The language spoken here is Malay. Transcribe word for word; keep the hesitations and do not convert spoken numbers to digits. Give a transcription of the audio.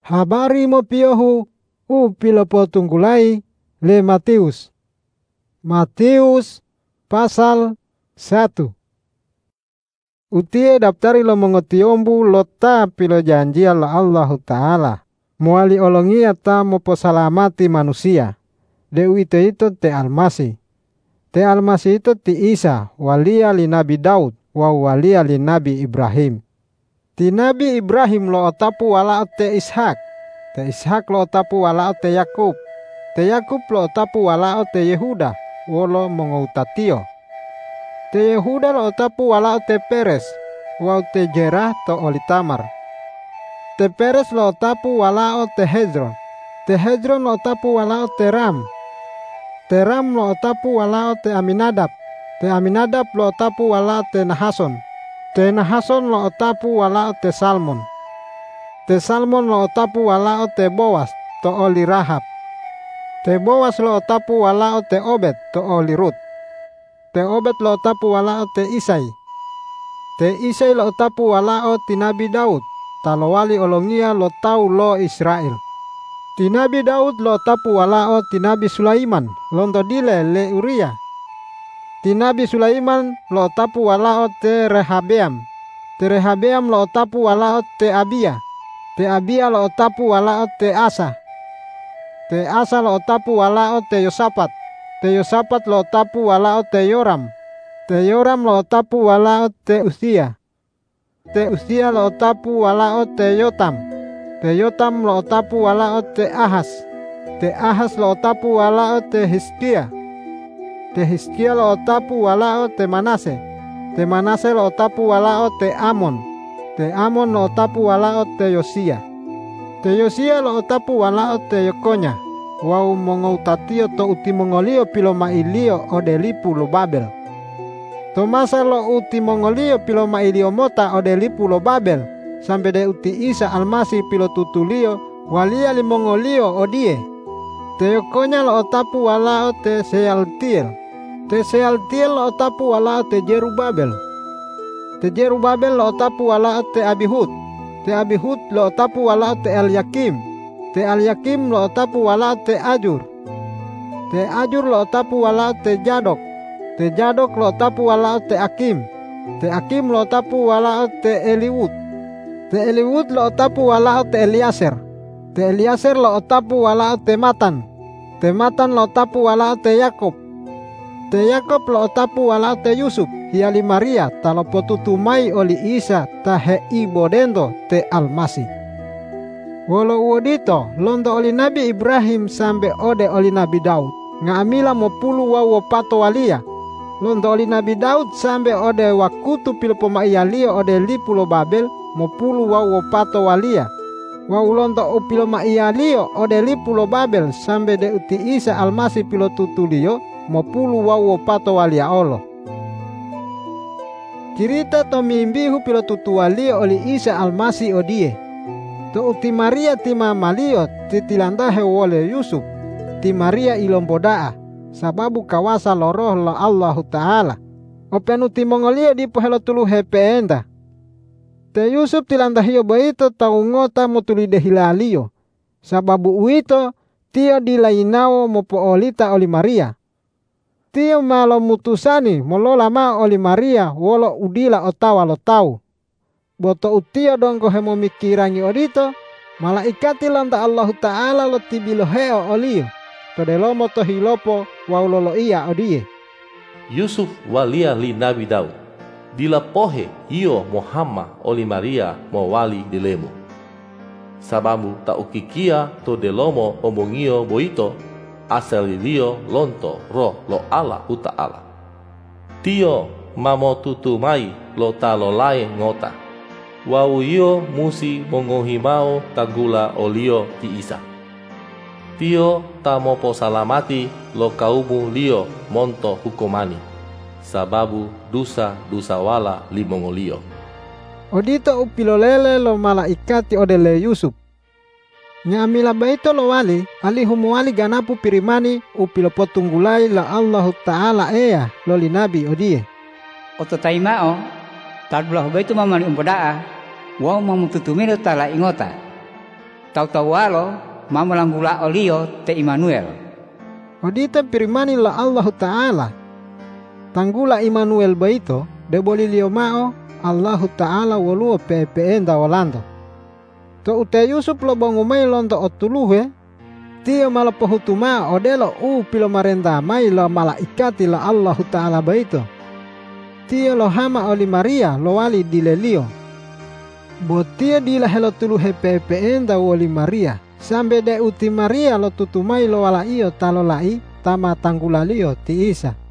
Habari mo piyohu u pilopotunggulai le Matius. Matius pasal satu. Utie daftari lo mengotiombu lota pilo janjia la Allah Ta'ala. Muali olongia ta moposalamati manusia. Dewi itu itu te almasi. Te almasi itu ti Isa walia li Nabi Daud wa walia li Nabi Ibrahim. Ti Nabi Ibrahim lo otapu wala te Ishak. Te Ishak lo otapu wala te Yakub. Te Yakub lo otapu wala te Yehuda wolo mengoutatio. Te Yehuda lo otapu wala te Peres wa te Jerah to Olitamar. Te Peres lo otapu wala te Hezron. Te Hezron lo otapu wala te Ram. Te Ram lo otapu wala te Aminadab. Te Aminadab lo otapu wala te Nahason. Te Nahason lo otapu wala te Salmon. Te Salmon lo otapu wala te Boas to oli Rahab. Te Boas lo otapu wala te Obed to oli Rut. Te Obed lo otapu wala te Isai. Te Isai lo otapu wala ti Nabi Daud. Talo wali olongia lo tau lo Israel. Ti Nabi Daud lo otapu wala ti Nabi Sulaiman lonto dile le Uria. Ti Nabi Sulaiman lo otapu wala te Rehabeam. Te Rehabeam lo otapu wala te Abia. Te Abia lo otapu wala te Asa. Te Asa lo otapu wala te Yosafat. Te Yosafat lo otapu wala te Yoram. Te Yoram lo otapu wala te Uzia. Te Uzia lo otapu wala te Yotam. Te Yotam lo otapu wala te Ahas. Te Ahas lo otapu wala te Hizkia. Te Hizkia lo otapu wala te Manase. Te Manase lo otapu wala te Amon. Te Amon lo otapu wala te Yosia. Te Yosia lo otapu wala te Yokonya. Wau mongoutatio to uti mongolio pilo mailio odelipu lo Babel. Tomasa lo uti mongolio pilo mailio mota odelipu lo Babel. Sampai de uti Isa almasi pilo tutulio walia li mongolio odie. Te Yokonya lo otapu wala te Sealtiel. Te Sealtiel lo otapu wala te Jerubabel. Te Jerubabel lo otapu wala te Abihud. Te Abihud lo otapu wala te Elyakim. Te Elyakim lo otapu wala te Ajur. Te Ajur lo otapu wala te Jadok. Te Jadok lo otapu wala te Akim. Te Akim lo otapu wala te Eliud. Te Eliud lo otapu wala te Eliaser. Te Eliaser lo otapu wala te Matan. Te Matan lo otapu wala te Yakob. Te Yakob lo otapu wala te Yusuf. Hiali Maria talo potutumai oli Isa tahe ibodendo te almasi. Wolo uodito londo oli Nabi Ibrahim sambe ode oli Nabi Daud. Ngamila mo pulu wawo pato walia. Londo oli Nabi Daud sambe ode wakutu pilo pomaialia ode lipulo Babel mo pulu wawo pato walia. Wau londo upilo maialio ode lipulo Babel sambe de uti Isa almasi pilo tutulio mo pulu wawo pato walia olo. Cerita to mimbihu pilo tutualio oli Isa almasi odie. To uti Maria ti mamalio titilandahe wole Yusuf. Ti Maria ilombodaa. Sababu kawasa loroh lo Allah Ta'ala. Openu ti mongolio di pohelo tulu hepeenda. Te Yusuf tilandahio baito tau ngota motulide hilalio. Sababu uito tio dilainao mopoolita oli Maria. Tio malo mutusani molola ma oli Maria wolo udila otawa lo tau. Boto utio dongko hemo mikirangi odito. Malaikati lanta Allah Ta'ala lo tibiloheo olio. Todelomo to hilopo waulolo iya odie. Yusuf walia li Nabi Daud. Dila pohe iyo Muhammad oli Maria mo wali dilemo. Sababu ta ukikia to delomo omongio boito asalilio lonto roh lo Allah Ta'ala. Tio mamo tutumai lo talo lae ngota. Wau iyo musi mongohimao tagula olio ti Isa. Tio tamo posalamati lo kaumu lio monto hukomani. Sababu dusa dusa wala limongolio. Odito upilolele lo malaikati odele Yusuf. Ngamila baito lo wali alihumu wali ganapu pirimani upilo potunggulai la Allah Ta'ala ea lo li nabi odie. Oto taimao tadbulah baito mamani umpodaa wa mamututumiro tala ingota. tau-taualo mamulanggula olio te Immanuel. Odita pirimani la Allah Ta'ala. Tanggula Immanuel baito, de bolilio mao Allah Ta'ala waluo pepeenda walando. To ute Yusuf lo bangumay londo otuluhe, tiyo malapohutuma odelo u pilo marenda may lo malaikati la Allah Ta'ala baito. Tiyo lo hama oli Maria lo wali dilelio. Botia dila helo tuluhe pepeenda wali Maria. Sambe de uti Maria lo tutumay lo wala iyo talo lai tama tanggulalio ti Isa.